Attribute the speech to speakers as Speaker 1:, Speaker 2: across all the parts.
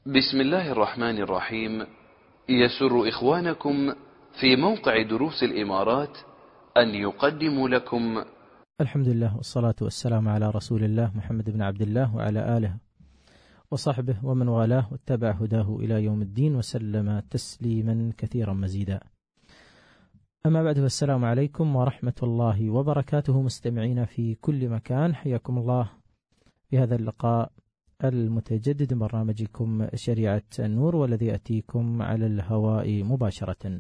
Speaker 1: بسم الله الرحمن الرحيم. يسر إخوانكم في موقع دروس الإمارات أن يقدموا لكم
Speaker 2: الحمد لله والصلاة والسلام على رسول الله محمد بن عبد الله وعلى آله وصحبه ومن والاه واتبع هداه إلى يوم الدين وسلم تسليما كثيرا مزيدا. أما بعد، فالسلام عليكم ورحمة الله وبركاته. مستمعين في كل مكان، حياكم الله في هذا اللقاء المتجدد من برنامجكم شريعة النور، والذي يأتيكم على الهواء مباشرة.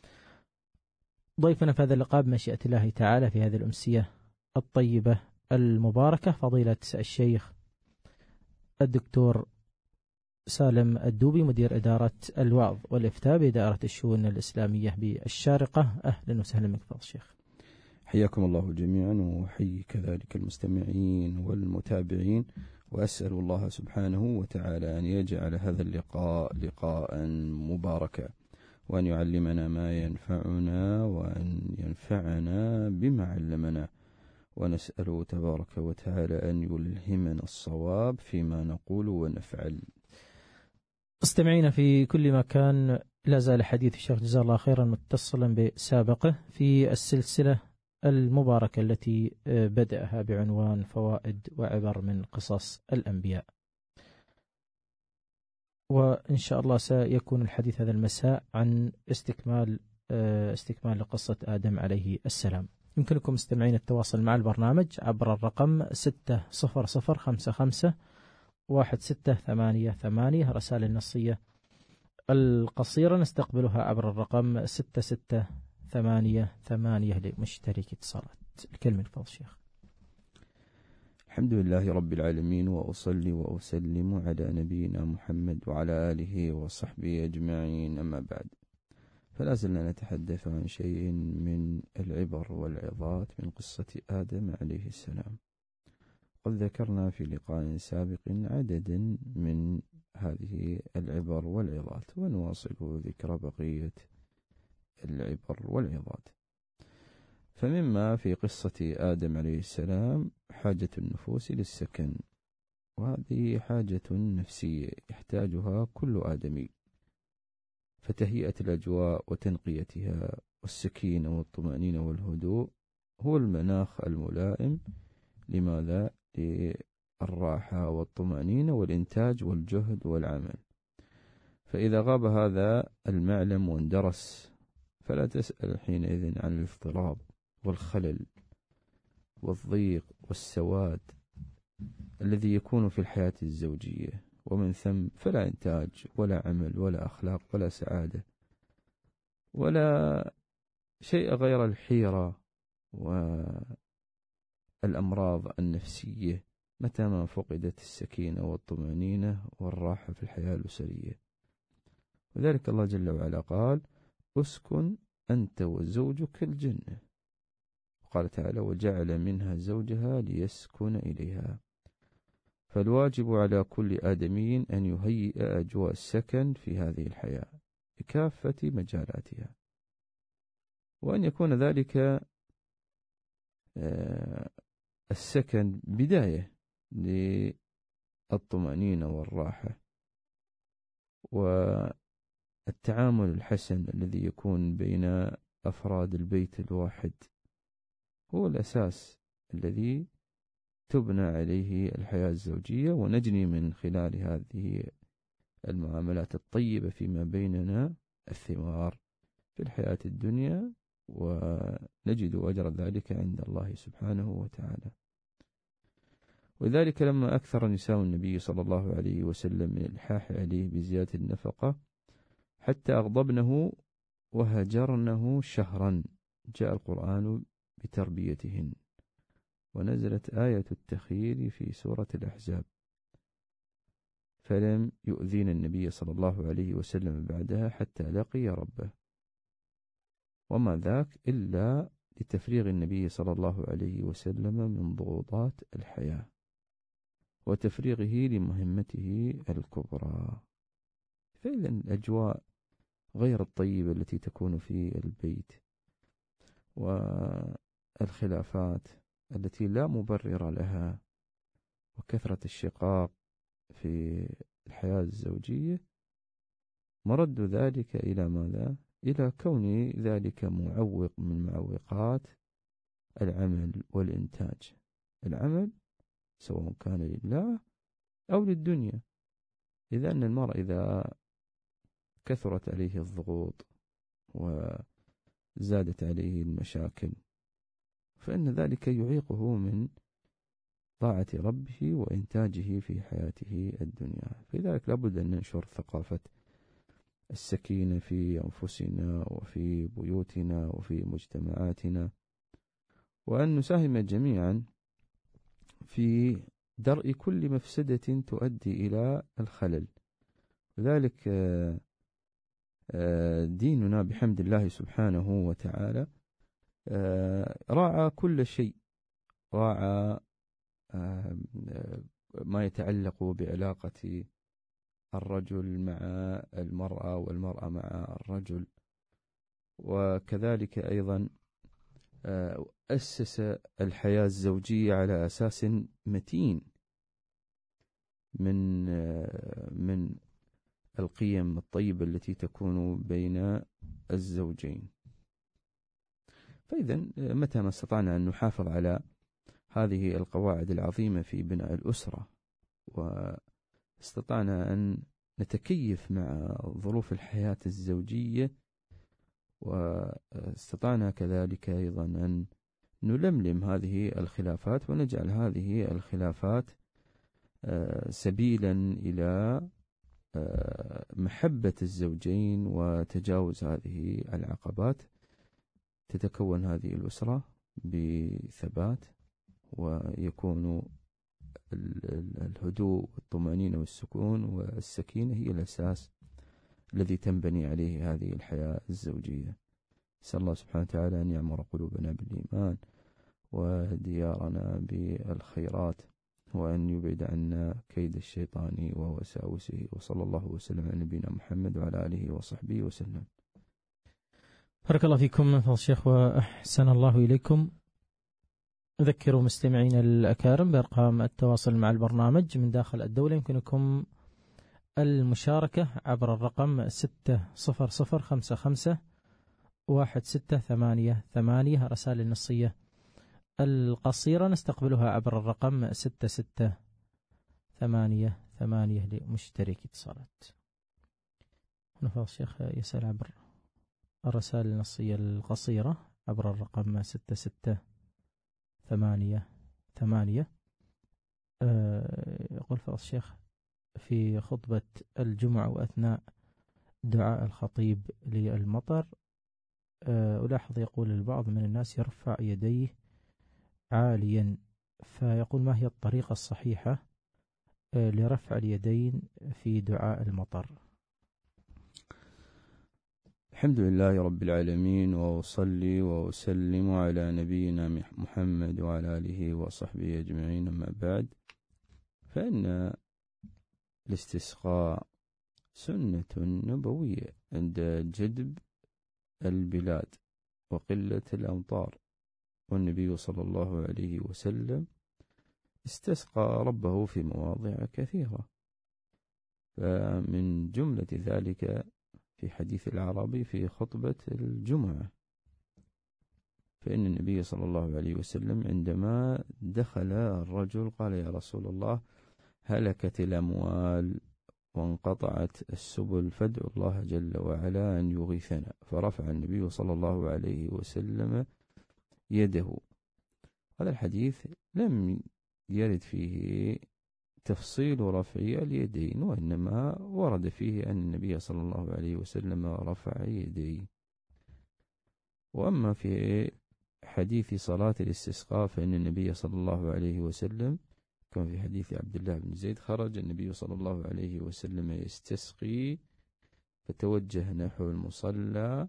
Speaker 2: ضيفنا في هذا اللقاء بمشيئة الله تعالى في هذه الأمسية الطيبة المباركة فضيلة الشيخ الدكتور سالم الدوبي، مدير إدارة الوعظ والإفتاء بإدارة الشؤون الإسلامية بالشارقة. أهلا وسهلا بك فضيلة الشيخ.
Speaker 3: حياكم الله جميعا، وحي كذلك المستمعين والمتابعين، وأسأل الله سبحانه وتعالى أن يجعل هذا اللقاء لقاء مباركا، وأن يعلمنا ما ينفعنا، وأن ينفعنا بما علمنا، ونسأله تبارك وتعالى أن يلهمنا الصواب فيما نقول ونفعل.
Speaker 2: استمعينا في كل مكان، لا زال حديث الشيخ جزاه الله خيرا متصلا بسابقه في السلسلة المباركة التي بدأها بعنوان فوائد وعبر من قصص الأنبياء، وإن شاء الله سيكون الحديث هذا المساء عن استكمال لقصة آدم عليه السلام. يمكنكم مستمعين التواصل مع البرنامج عبر الرقم 600551688. رسائل النصية القصيرة نستقبلها عبر الرقم 6688 لمشترك اتصالات. الكلمة لفضل الشيخ.
Speaker 3: الحمد لله رب العالمين، وأصلي وأسلم على نبينا محمد وعلى آله وصحبه أجمعين، أما بعد، فلا زلنا نتحدث عن شيء من العبر والعظات من قصة آدم عليه السلام. قد ذكرنا في لقاء سابق عددا من هذه العبر والعظات، ونواصل ذكر بقية العبر والعظات. فمما في قصة آدم عليه السلام حاجة النفوس للسكن، وهذه حاجة نفسية يحتاجها كل آدمي، فتهيئة الأجواء وتنقيتها والسكينة والطمأنينة والهدوء هو المناخ الملائم. لماذا؟ للراحة والطمأنينة والإنتاج والجهد والعمل. فإذا غاب هذا المعلم واندرس، فلا تسأل حينئذ عن الاضطراب والخلل والضيق والسواد الذي يكون في الحياة الزوجية، ومن ثم فلا إنتاج ولا عمل ولا أخلاق ولا سعادة ولا شيء غير الحيرة والأمراض النفسية متى ما فقدت السكينة والطمأنينة والراحة في الحياة الأسرية. وذلك الله جل وعلا قال: اسكن أنت وزوجك الجنة. وقال تعالى: وجعل منها زوجها ليسكن إليها. فالواجب على كل آدمي أن يهيئ أجواء السكن في هذه الحياة بكافة مجالاتها، وأن يكون ذلك السكن بداية للطمأنينة والراحة والتعامل الحسن الذي يكون بين أفراد البيت الواحد، هو الأساس الذي تبنى عليه الحياة الزوجية، ونجني من خلال هذه المعاملات الطيبة فيما بيننا الثمار في الحياة الدنيا، ونجد أجر ذلك عند الله سبحانه وتعالى. وذلك لما أكثر نساء النبي صلى الله عليه وسلم من الإلحاح عليه بزيادة النفقة حتى أغضبنه وهجرنه شهرا، جاء القرآن بتربيتهن، ونزلت آية التخيير في سورة الأحزاب، فلم يؤذين النبي صلى الله عليه وسلم بعدها حتى لقي ربه، وما ذاك إلا لتفريغ النبي صلى الله عليه وسلم من ضغوطات الحياة وتفريغه لمهمته الكبرى. فإذا الأجواء غير الطيبة التي تكون في البيت، والخلافات التي لا مبرر لها، وكثرة الشقاق في الحياة الزوجية مرد ذلك إلى ماذا؟ إلى كون ذلك معوق من معوقات العمل والإنتاج. العمل سواء كان لله أو للدنيا. إذا أن المرء إذا كثرت عليه الضغوط وزادت عليه المشاكل فإن ذلك يعيقه من طاعة ربه وإنتاجه في حياته الدنيا. فلذلك لابد أن ننشر ثقافة السكينة في أنفسنا وفي بيوتنا وفي مجتمعاتنا، وأن نساهم جميعا في درء كل مفسدة تؤدي إلى الخلل. لذلك ديننا بحمد الله سبحانه وتعالى راعى كل شيء، راعى ما يتعلق بعلاقة الرجل مع المرأة والمرأة مع الرجل، وكذلك أيضا أسس الحياة الزوجية على أساس متين من القيم الطيبة التي تكون بين الزوجين. فإذا متى ما استطعنا أن نحافظ على هذه القواعد العظيمة في بناء الأسرة، واستطعنا أن نتكيف مع ظروف الحياة الزوجية، واستطعنا كذلك أيضا أن نلملم هذه الخلافات ونجعل هذه الخلافات سبيلا إلى محبة الزوجين وتجاوز هذه العقبات، تتكون هذه الأسرة بثبات، ويكون الهدوء والطمأنينة والسكون والسكينة هي الأساس الذي تنبني عليه هذه الحياة الزوجية. نسأل الله سبحانه وتعالى أن يعمر قلوبنا بالإيمان وديارنا بالخيرات، وأن يبعد عنا كيد الشيطان ووساوسه، وصلى الله وسلم على نبينا محمد وعلى آله وصحبه وسلم.
Speaker 2: بارك الله فيكم فضل الشيخ وأحسن الله إليكم. أذكر مستمعين الأكارم بأرقام التواصل مع البرنامج من داخل الدولة. يمكنكم المشاركة عبر الرقم 600551688. رسائل النصية القصيرة نستقبلها عبر الرقم 6688 لمشترك اتصالات. هنا فضل الشيخ يسأل عبر الرسائل النصية القصيرة عبر الرقم 6688. يقول فضل الشيخ: في خطبة الجمعة وأثناء دعاء الخطيب للمطر ألاحظ يقول البعض من الناس يرفع يديه عاليا، فيقول ما هي الطريقة الصحيحة لرفع اليدين في دعاء المطر؟
Speaker 3: الحمد لله رب العالمين، وأصلي وأسلم على نبينا محمد وعلى آله وصحبه أجمعين. أما بعد، فإن الاستسقاء سنة نبوية عند جدب البلاد وقلة الأمطار، والنبي صلى الله عليه وسلم استسقى ربه في مواضع كثيرة، فمن جملة ذلك في حديث الأعرابي في خطبة الجمعة، فإن النبي صلى الله عليه وسلم عندما دخل الرجل قال: يا رسول الله، هلكت الأموال وانقطعت السبل، فادعو الله جل وعلا أن يغيثنا. فرفع النبي صلى الله عليه وسلم يده. هذا الحديث لم يرد فيه تفصيل رفع اليدين، وإنما ورد فيه أن النبي صلى الله عليه وسلم رفع يديه. وأما في حديث صلاة الاستسقاء فإن النبي صلى الله عليه وسلم كما في حديث عبد الله بن زيد: خرج النبي صلى الله عليه وسلم يستسقي فتوجه نحو المصلى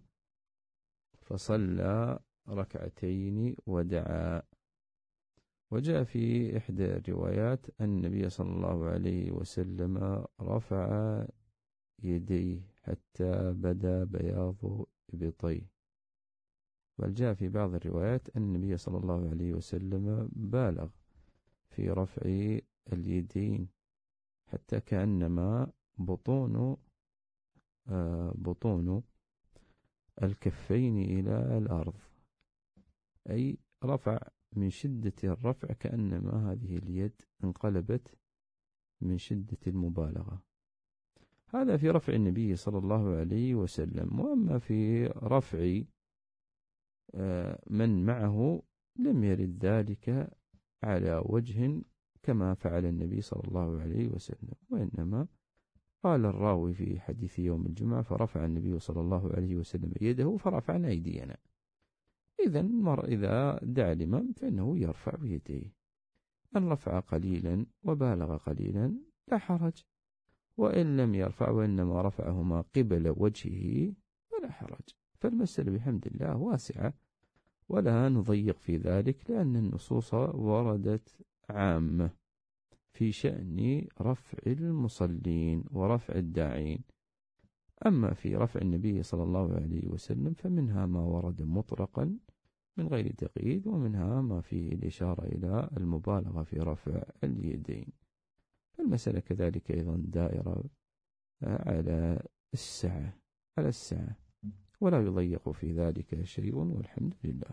Speaker 3: فصلى ركعتين ودعا. وجاء في إحدى الروايات أن النبي صلى الله عليه وسلم رفع يديه حتى بدا بياض إبطيه. بل جاء في بعض الروايات أن النبي صلى الله عليه وسلم بالغ في رفع اليدين حتى كأنما بطون الكفين إلى الأرض، أي رفع من شدة الرفع، كأنما هذه اليد انقلبت من شدة المبالغة. هذا في رفع النبي صلى الله عليه وسلم. وأما في رفع من معه لم يرد ذلك على وجه كما فعل النبي صلى الله عليه وسلم، وإنما قال الراوي في حديث يوم الجمعة: فرفع النبي صلى الله عليه وسلم يده فرفعنا أيدينا. إذن المرء إذا دعا الإمام فإنه يرفع يديه، أن رفع قليلا وبالغ قليلا لا حرج، وإن لم يرفع وإنما رفعهما قبل وجهه فلا حرج. فالمسألة بحمد الله واسعة ولا نضيق في ذلك، لأن النصوص وردت عامة في شأن رفع المصلين ورفع الداعين. أما في رفع النبي صلى الله عليه وسلم فمنها ما ورد مطلقا من غير تقييد، ومنها ما فيه الإشارة إلى المبالغة في رفع اليدين. المسألة كذلك أيضا دائرة على السعة ولا يضيق في ذلك شيء، والحمد لله.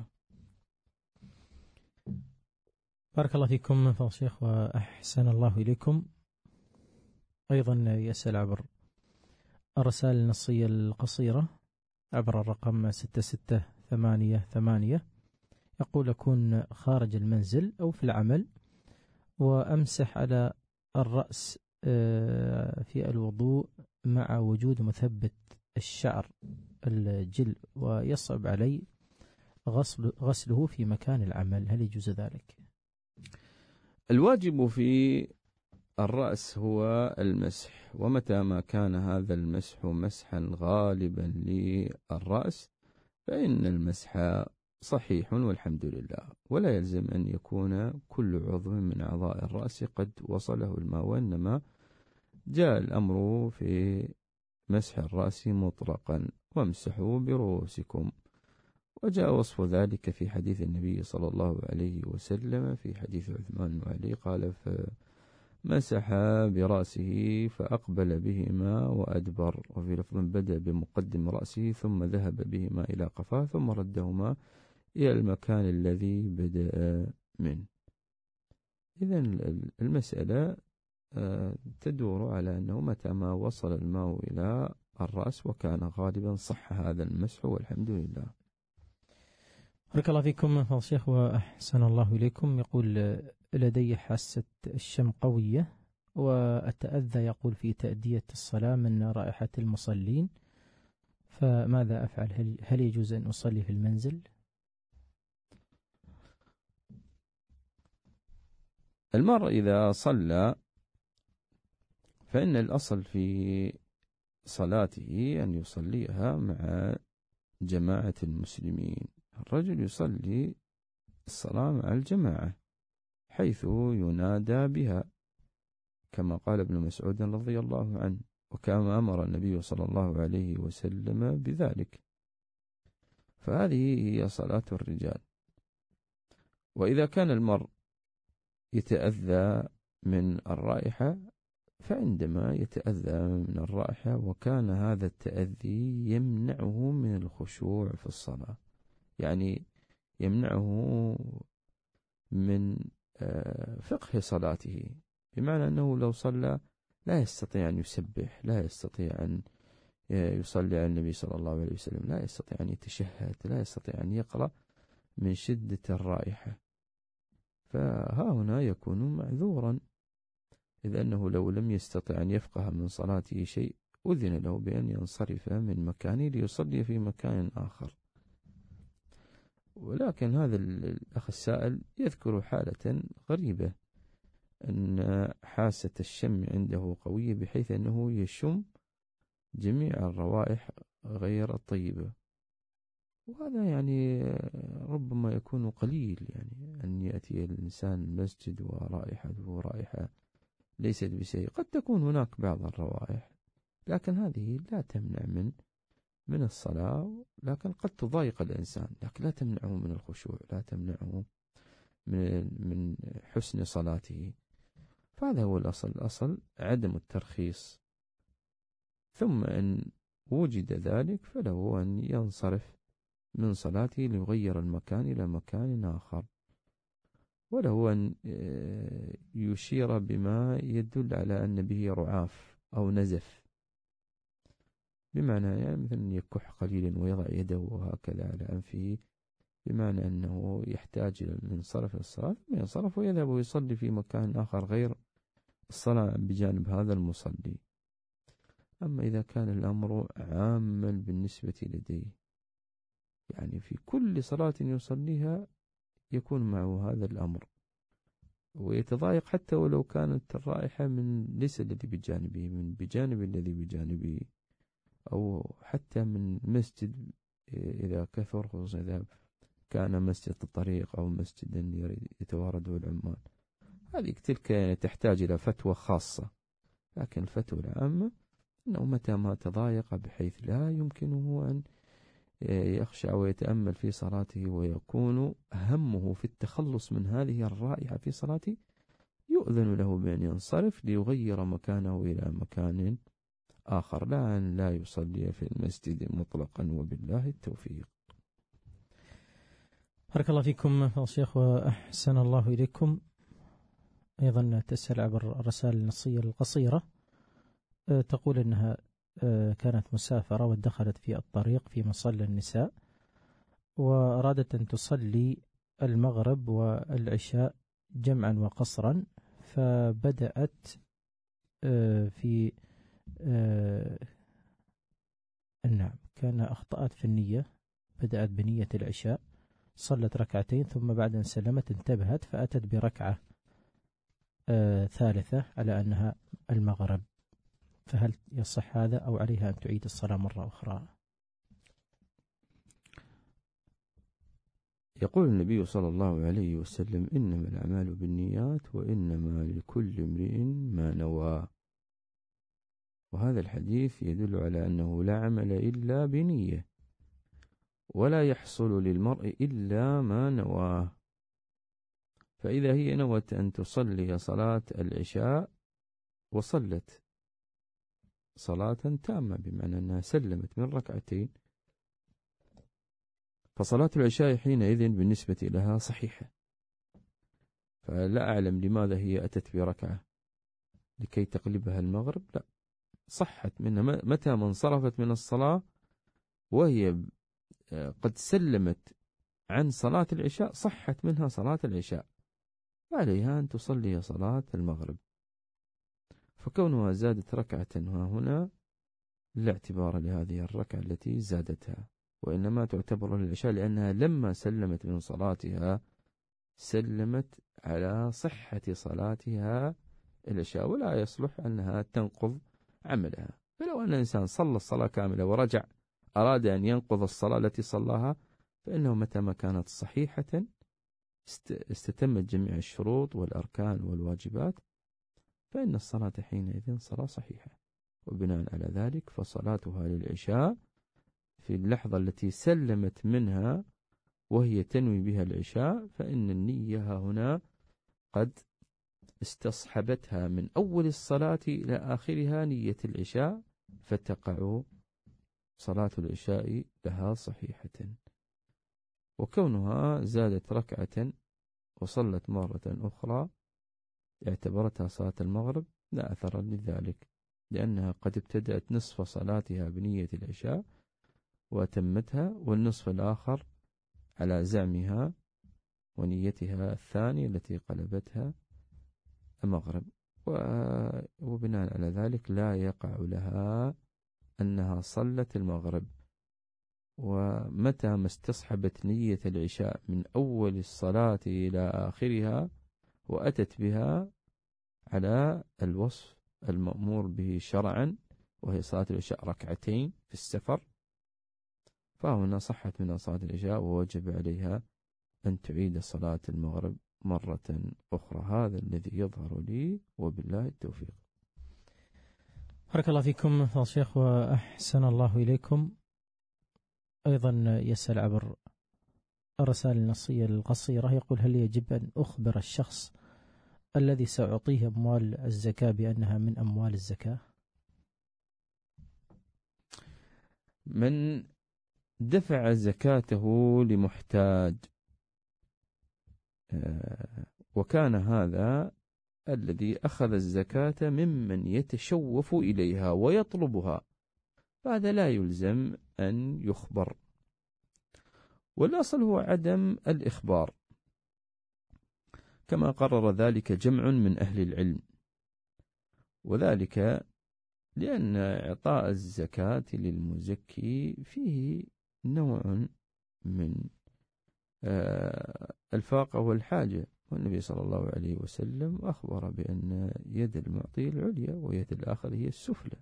Speaker 2: بارك الله فيكم فضل الشيخ وأحسن الله إليكم. أيضا يسأل عبر الرسائل النصية القصيرة عبر الرقم 6688، يقول: أكون خارج المنزل أو في العمل وأمسح على الرأس في الوضوء مع وجود مثبت الشعر الجل، ويصعب علي غسله في مكان العمل، هل يجوز ذلك؟
Speaker 3: الواجب في الرأس هو المسح، ومتى ما كان هذا المسح مسحا غالبا للرأس فإن المسح صحيح والحمد لله، ولا يلزم أن يكون كل عضو من أعضاء الرأس قد وصله الماء، وإنما جاء الأمر في مسح الرأس مطلقا: وامسحوا برؤوسكم. وجاء وصف ذلك في حديث النبي صلى الله عليه وسلم في حديث عثمان وعلي قال: فمسح برأسه فأقبل بهما وأدبر، وفي لفظ: بدأ بمقدم رأسه ثم ذهب بهما إلى قفاه ثم ردهما إلى المكان الذي بدأ منه. إذن المسألة تدور على أنه متى ما وصل الماء إلى الرأس وكان غالبا صح هذا المسح، والحمد لله.
Speaker 2: بارك الله فيكم فضل الشيخ وأحسن الله إليكم. يقول: لدي حاسة الشم قوية وأتأذى، يقول، في تأدية الصلاة من رائحة المصلين، فماذا أفعل؟ هل يجوز أن أصلي في المنزل؟
Speaker 3: المرء إذا صلى فإن الأصل في صلاته أن يصليها مع جماعة المسلمين. الرجل يصلي الصلاة مع الجماعة حيث ينادى بها، كما قال ابن مسعود رضي الله عنه، وكما أمر النبي صلى الله عليه وسلم بذلك. فهذه هي صلاة الرجال. وإذا كان المرء يتأذى من الرائحة، فعندما يتأذى من الرائحة وكان هذا التأذي يمنعه من الخشوع في الصلاة، يعني يمنعه من فقه صلاته، بمعنى أنه لو صلى لا يستطيع أن يسبح، لا يستطيع أن يصلي على النبي صلى الله عليه وسلم، لا يستطيع أن يتشهد، لا يستطيع أن يقرأ من شدة الرائحة، فها هنا يكون معذورا، إذ أنه لو لم يستطع أن يفقه من صلاته شيء أذن له بأن ينصرف من مكانه ليصلي في مكان آخر. ولكن هذا الأخ السائل يذكر حالة غريبة، أن حاسة الشم عنده قوية بحيث أنه يشم جميع الروائح غير الطيبة، وهذا يعني ربما يكون قليل، يعني أن يأتي الإنسان المسجد ورائحته رائحة ليست بشيء. قد تكون هناك بعض الروائح لكن هذه لا تمنع من الصلاة، لكن قد تضايق الإنسان، لكن لا تمنعه من الخشوع، لا تمنعه من حسن صلاته. فهذا هو الأصل عدم الترخيص. ثم إن وجد ذلك فله أن ينصرف من صلاته ليغير المكان إلى مكان آخر، وله أن يشير بما يدل على أن به رعاف أو نزف، بمعنى يعني مثلا يكح قليلا ويضع يده هكذا على أنفه، بمعنى أنه يحتاج إلى الانصراف للصلاة، ثم ينصرف ويذهب ويصلي في مكان آخر غير الصلاة بجانب هذا المصلي. أما إذا كان الأمر عاما بالنسبة لديه، يعني في كل صلاة يصليها يكون معه هذا الأمر، ويتضايق حتى ولو كانت الرائحة من ليس الذي بجانبه، من بجانب الذي بجانبه، أو حتى من مسجد إذا كثر، خصوصا إذا كان مسجد الطريق أو مسجد يتوارده العمال. هذه تلك تحتاج إلى فتوى خاصة، لكن الفتوى العامة أنه متى ما تضايق بحيث لا يمكنه أن يخشع ويتأمل في صلاته ويكون همه في التخلص من هذه الرائحة في صلاته، يؤذن له بأن ينصرف ليغير مكانه إلى مكان آخر، لا أن لا يصلي في المسجد مطلقا، وبالله التوفيق.
Speaker 2: بارك الله فيكم يا شيخ وأحسن الله إليكم. أيضا تسأل عبر الرسائل النصية القصيرة، تقول أنها كانت مسافرة ودخلت في الطريق في مصلى النساء، وأرادت أن تصلي المغرب والعشاء جمعا وقصرا، فبدأت في نعم كان أخطأت في النية، بدأت بنية العشاء، صلت ركعتين، ثم بعد أن سلمت انتبهت فأتت بركعة ثالثة على أنها المغرب، فهل يصح هذا أو عليها أن تعيد الصلاة مرة أخرى؟
Speaker 3: يقول النبي صلى الله عليه وسلم: إنما الأعمال بالنيات وإنما لكل امرئ ما نوى. وهذا الحديث يدل على أنه لا عمل إلا بنية، ولا يحصل للمرء إلا ما نواه. فإذا هي نوت أن تصلي صلاة العشاء وصلت صلاة تامة، بمعنى أنها سلمت من ركعتين، فصلاة العشاء حينئذ بالنسبة لها صحيحة. فلا أعلم لماذا هي أتت بركعة لكي تقلبها المغرب، لا، صحت منها متى ما انصرفت من الصلاة وهي قد سلمت عن صلاة العشاء، صحت منها صلاة العشاء، وعليها أن تصلي صلاة المغرب. فكونها زادت ركعة هنا لا اعتبار لهذه الركعة التي زادتها، وإنما تعتبر للعشاء، لأنها لما سلمت من صلاتها سلمت على صحة صلاتها العشاء، ولا يصلح أنها تنقض عملها. فلو أن الإنسان صلى الصلاة كاملة ورجع أراد أن ينقض الصلاة التي صلاها، فإنه متى ما كانت صحيحة استتمت جميع الشروط والأركان والواجبات، فإن الصلاة حينئذ صلاة صحيحة. وبناء على ذلك فصلاتها للعشاء في اللحظة التي سلمت منها وهي تنوي بها العشاء، فإن النية هنا قد استصحبتها من أول الصلاة إلى آخرها نية العشاء، فتقع صلاة العشاء لها صحيحة. وكونها زادت ركعة وصلت مرة أخرى اعتبرتها صلاة المغرب لا أثر لذلك، لأنها قد ابتدأت نصف صلاتها بنية العشاء وأتمتها، والنصف الآخر على زعمها ونيتها الثانية التي قلبتها المغرب. وبناء على ذلك لا يقع لها أنها صلت المغرب. ومتى ما استصحبت نية العشاء من أول الصلاة إلى آخرها وأتت بها على الوصف المأمور به شرعا، وهي صلاة العشاء ركعتين في السفر، فهنا صحت من صلاة العشاء ووجب عليها أن تعيد صلاة المغرب مرة أخرى. هذا الذي يظهر لي، وبالله التوفيق.
Speaker 2: بارك الله فيكم يا شيخ وأحسن الله إليكم. أيضا يسأل عبر الرسائل النصية القصيرة، يقول: هل يجب أن أخبر الشخص الذي سأعطيه أموال الزكاة بأنها من أموال الزكاة؟
Speaker 3: من دفع زكاته لمحتاج وكان هذا الذي أخذ الزكاة ممن يتشوف إليها ويطلبها، فهذا لا يلزم أن يخبر، والأصل هو عدم الإخبار، كما قرر ذلك جمع من أهل العلم، وذلك لأن إعطاء الزكاة للمزكي فيه نوع من الفاقة والحاجة، والنبي صلى الله عليه وسلم أخبر بأن يد المعطي العليا ويد الآخر هي السفلى،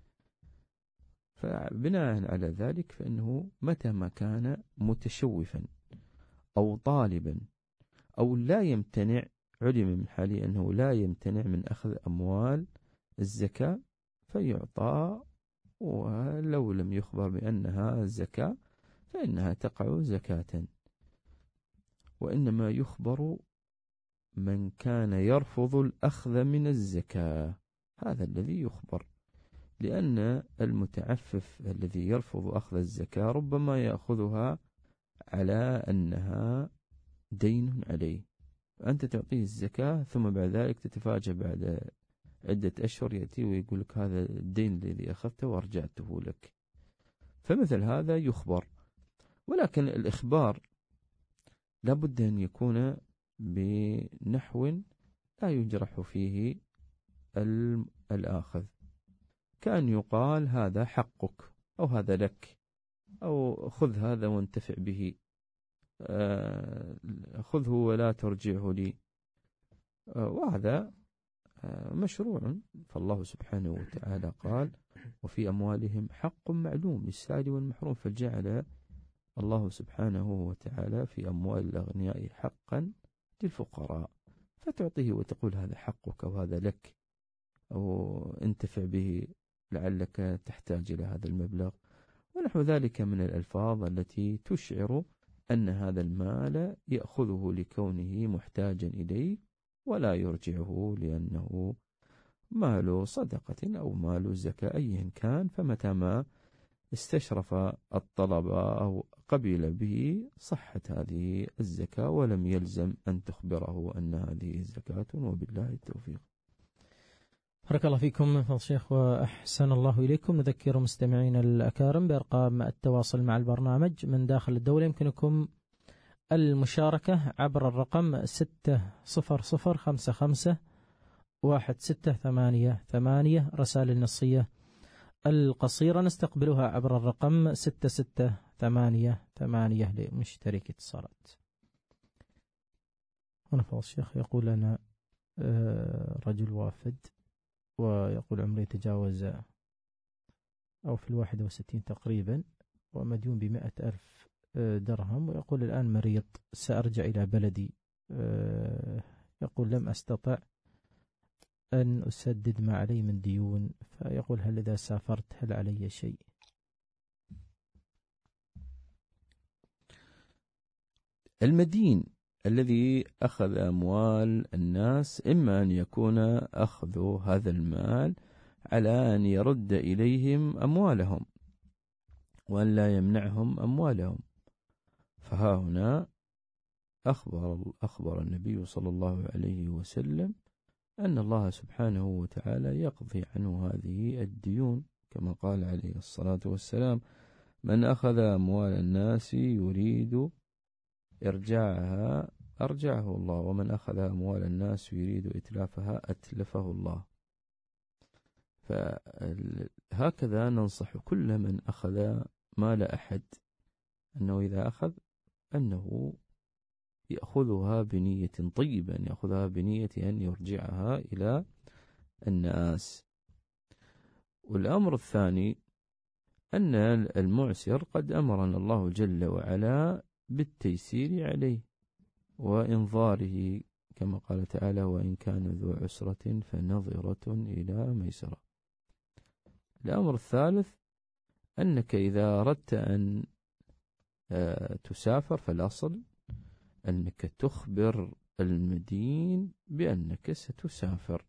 Speaker 3: فبناء على ذلك فإنه متى ما كان متشوفا أو طالبا أو لا يمتنع، علم من حاله أنه لا يمتنع من أخذ أموال الزكاة فيعطى، ولو لم يخبر بأنها زكاة فإنها تقع زكاة. وإنما يخبر من كان يرفض الأخذ من الزكاة، هذا الذي يخبر، لأن المتعفف الذي يرفض أخذ الزكاة ربما يأخذها على أنها دين عليه، أنت تعطيه الزكاة ثم بعد ذلك تتفاجأ بعد عدة أشهر يأتي ويقول لك هذا الدين الذي أخذته وأرجعته لك، فمثل هذا يخبر. ولكن الإخبار لابد أن يكون بنحو لا يجرح فيه الآخذ، كان يقال هذا حقك أو هذا لك أو خذ هذا وانتفع به، خذه ولا ترجعه لي، وهذا مشروع. فالله سبحانه وتعالى قال وفي أموالهم حق معلوم للسائل والمحروم، فجعل الله سبحانه وتعالى في أموال الأغنياء حقا للفقراء، فتعطيه وتقول هذا حقك أو هذا لك أو انتفع به لعلك تحتاج إلى هذا المبلغ، ونحو ذلك من الألفاظ التي تشعر أن هذا المال يأخذه لكونه محتاجا إليه ولا يرجعه لأنه مال صدقة أو مال زكاة أيا كان، فمتى ما استشرف الطلب أو قبل به صحت هذه الزكاة ولم يلزم أن تخبره أن هذه زكاة، وبالله التوفيق.
Speaker 2: بارك الله فيكم فضل الشيخ وأحسن الله إليكم. نذكر مستمعين الأكارم بأرقام التواصل مع البرنامج من داخل الدولة، يمكنكم المشاركة عبر الرقم 600551688. رسائل النصية القصيرة نستقبلها عبر الرقم 6688 لمشترك اتصالات. هنا فضل الشيخ يقول لنا رجل وافد ويقول عمري يتجاوز أو في 61 تقريبا ومديون ب100,000 درهم، ويقول الآن مريض سأرجع إلى بلدي، يقول لم أستطع أن أسدد ما علي من ديون، فيقول هل إذا سافرت هل علي شيء؟
Speaker 3: المدين الذي أخذ أموال الناس إما أن يكون أخذ هذا المال على أن يرد إليهم أموالهم وأن لا يمنعهم أموالهم، فها هنا أخبر النبي صلى الله عليه وسلم أن الله سبحانه وتعالى يقضي عنه هذه الديون، كما قال عليه الصلاة والسلام من أخذ أموال الناس يريد إرجاعها أرجعه الله، ومن أخذ أموال الناس يريد إتلافها أتلفه الله. فهكذا ننصح كل من أخذ مال أحد أنه إذا أخذ أنه يأخذها بنية طيبة، أن يأخذها بنية أن يرجعها إلى الناس. والأمر الثاني أن المعسر قد أمرنا الله جل وعلا بالتيسير عليه وإنظاره، كما قال تعالى وإن كان ذو عسرة فنظرة إلى ميسرة. الأمر الثالث أنك إذا أردت أن تسافر فالأصل أنك تخبر المدين بأنك ستسافر،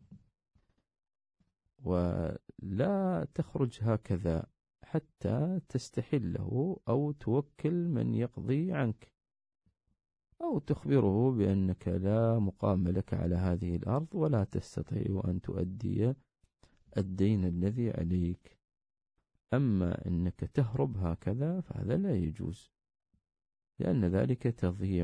Speaker 3: ولا تخرج هكذا حتى تستحله أو توكل من يقضي عنك، أو تخبره بأنك لا مقام لك على هذه الأرض ولا تستطيع أن تؤدي الدين الذي عليك. أما أنك تهرب هكذا فهذا لا يجوز، لأن ذلك تضييع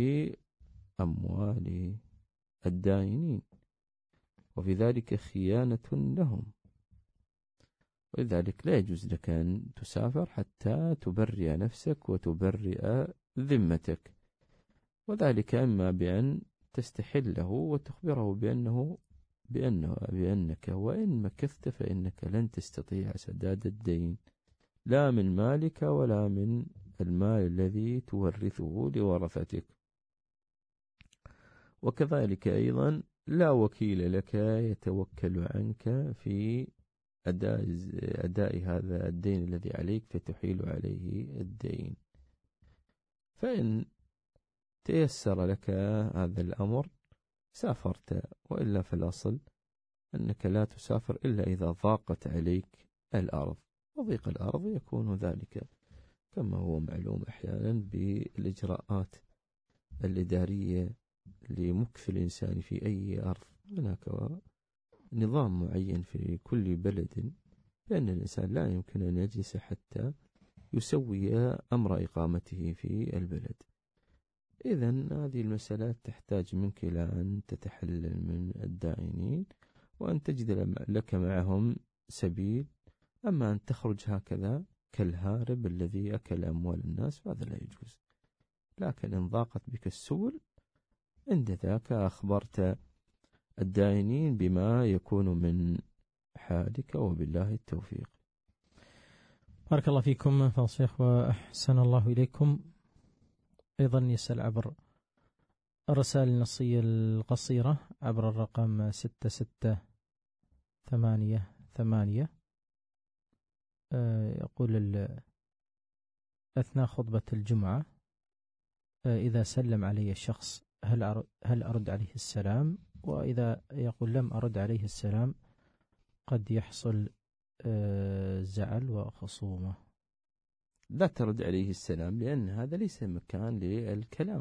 Speaker 3: لأموال الدائنين، وفي ذلك خيانة لهم، ولذلك لا يجوز لك أن تسافر حتى تبرئ نفسك وتبرئ ذمتك، وذلك إما بأن تستحله وتخبره بأنك وإن مكثت فإنك لن تستطيع سداد الدين، لا من مالك ولا من المال الذي تورثه لورثتك. وكذلك أيضا لا وكيل لك يتوكل عنك في أداء هذا الدين الذي عليك فتحيل عليه الدين. فإن تيسر لك هذا الأمر سافرت، وإلا فالأصل أنك لا تسافر إلا إذا ضاقت عليك الأرض، وضيق الأرض يكون ذلك كما هو معلوم أحيانا بالإجراءات الإدارية لمكث الإنسان في أي أرض. هناك نظام معين في كل بلد بأن الإنسان لا يمكن أن يجلس حتى يسوي أمر إقامته في البلد. إذن هذه المسألة تحتاج منك إلى أن تتحلل من الدائنين وأن تجد لك معهم سبيل. أما أن تخرج هكذا كالهارب الذي أكل أموال الناس فهذا لا يجوز. لكن إن ضاقت بك السبل عند ذاك أخبرت الدائنين بما يكون من حالك، وبالله التوفيق.
Speaker 2: بارك الله فيكم فضيلة الشيخ وأحسن الله إليكم. أيضا يسأل عبر الرسائل النصية القصيرة عبر الرقم 6688. يقول أثناء خطبة الجمعة إذا سلم علي الشخص هل أرد عليه السلام؟ وإذا يقول لم أرد عليه السلام قد يحصل زعل وخصومة.
Speaker 3: لا ترد عليه السلام، لأن هذا ليس مكان للكلام،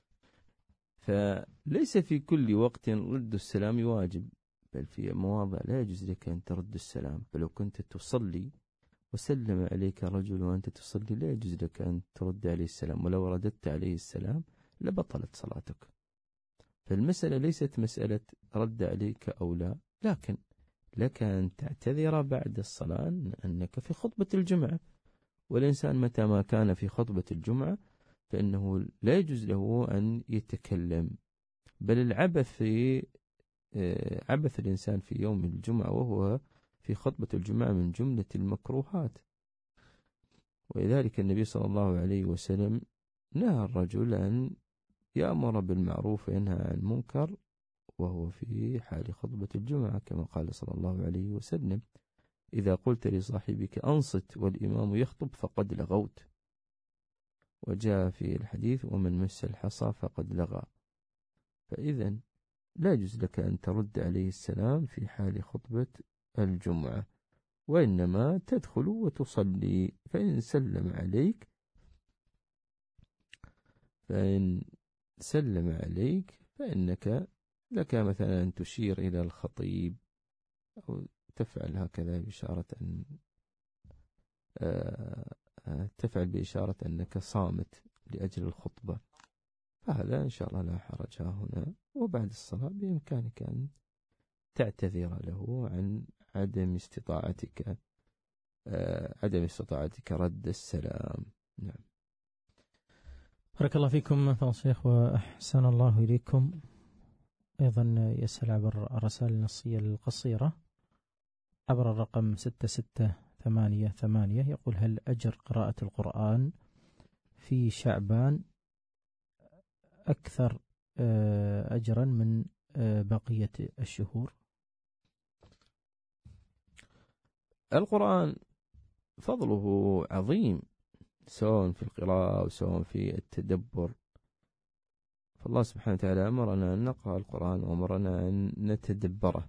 Speaker 3: فليس في كل وقت رد السلام واجب، بل في مواضع لا يجوز لك أن ترد السلام. فلو كنت تصلي وسلم عليك رجل وأنت تصلي لا يجوز لك أن ترد عليه السلام، ولو رددت عليه السلام لبطلت صلاتك. فالمسألة ليست مسألة رد عليك أو لا، لكن لك أن تعتذر بعد الصلاة أنك في خطبة الجمعة. والإنسان متى ما كان في خطبة الجمعة فإنه لا يجوز له أن يتكلم، بل العبث عبث الإنسان في يوم الجمعة وهو في خطبة الجمعة من جملة المكروهات. ولذلك النبي صلى الله عليه وسلم نهى الرجل أن يأمر بالمعروف وينهى عن المنكر وهو في حال خطبة الجمعة، كما قال صلى الله عليه وسلم: إذا قلت لصاحبك أنصت والإمام يخطب فقد لغوت. وجاء في الحديث: ومن مس الحصى فقد لغى. فإذا لا يجوز لك أن ترد عليه السلام في حال خطبة الجمعة، وإنما تدخل وتصلي. فإن سلم عليك فإنك لك مثلا أن تشير إلى الخطيب أو تفعل هكذا بإشارة أنك صامت لأجل الخطبة، فهذا إن شاء الله لا حرج هنا. وبعد الصلاة بإمكانك أن تعتذر له عن عدم استطاعتك رد السلام. نعم.
Speaker 2: بارك الله فيكم فضيلة الشيخ وأحسن الله إليكم. أيضا يسأل عبر الرسائل النصية القصيرة عبر الرقم 6688. يقول: هل أجر قراءة القرآن في شعبان أكثر أجرا من بقية الشهور؟
Speaker 3: القرآن فضله عظيم، سواء في القراءة أو سواء في التدبر، فالله سبحانه وتعالى أمرنا أن نقرأ القرآن وأمرنا أن نتدبره.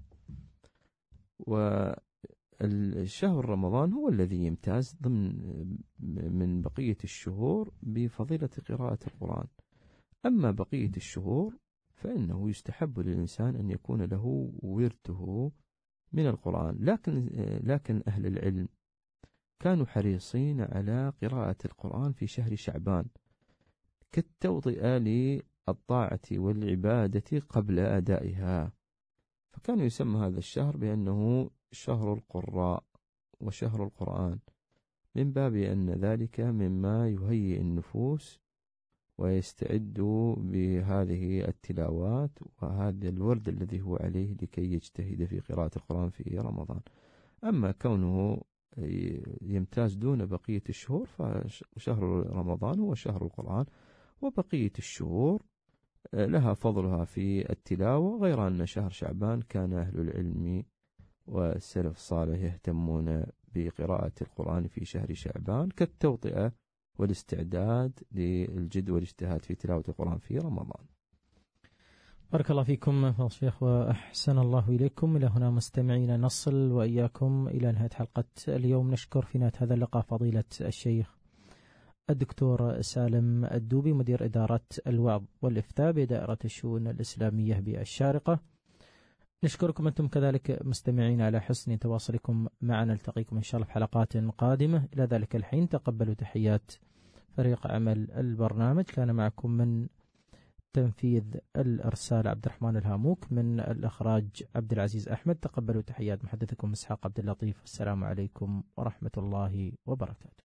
Speaker 3: والشهر رمضان هو الذي يمتاز من بقية الشهور بفضيلة قراءة القرآن. أما بقية الشهور فإنه يستحب للإنسان أن يكون له ورده من القرآن، لكن أهل العلم كانوا حريصين على قراءة القرآن في شهر شعبان كالتوطئة للطاعة والعبادة قبل أدائها، فكان يسمى هذا الشهر بأنه شهر القراء وشهر القرآن، من باب أن ذلك مما يهيئ النفوس ويستعدوا بهذه التلاوات وهذا الورد الذي هو عليه لكي يجتهد في قراءة القرآن في رمضان. أما كونه يمتاز دون بقية الشهور فشهر رمضان هو شهر القرآن، وبقية الشهور لها فضلها في التلاوة، غير أن شهر شعبان كان أهل العلم والسلف الصالح يهتمون بقراءة القرآن في شهر شعبان كالتوطئة والاستعداد للجد والاجتهاد في تلاوة القرآن في رمضان.
Speaker 2: بارك الله فيكم فضيلة الشيخ وأحسن الله إليكم. إلى هنا مستمعين نصل وإياكم إلى نهاية حلقة اليوم. نشكر في نهاية هذا اللقاء فضيلة الشيخ الدكتور سالم الدوبي، مدير إدارة الوعظ والإفتاء بدائرة الشؤون الإسلامية بالشارقة. نشكركم أنتم كذلك مستمعين على حسن تواصلكم معنا. نلتقيكم إن شاء الله في حلقات قادمة. إلى ذلك الحين تقبلوا تحيات فريق عمل البرنامج. كان معكم من تنفيذ الإرسال عبد الرحمن الهاموك، من الإخراج عبد العزيز أحمد. تقبلوا تحيات محدثكم إسحاق عبد اللطيف. السلام عليكم ورحمة الله وبركاته.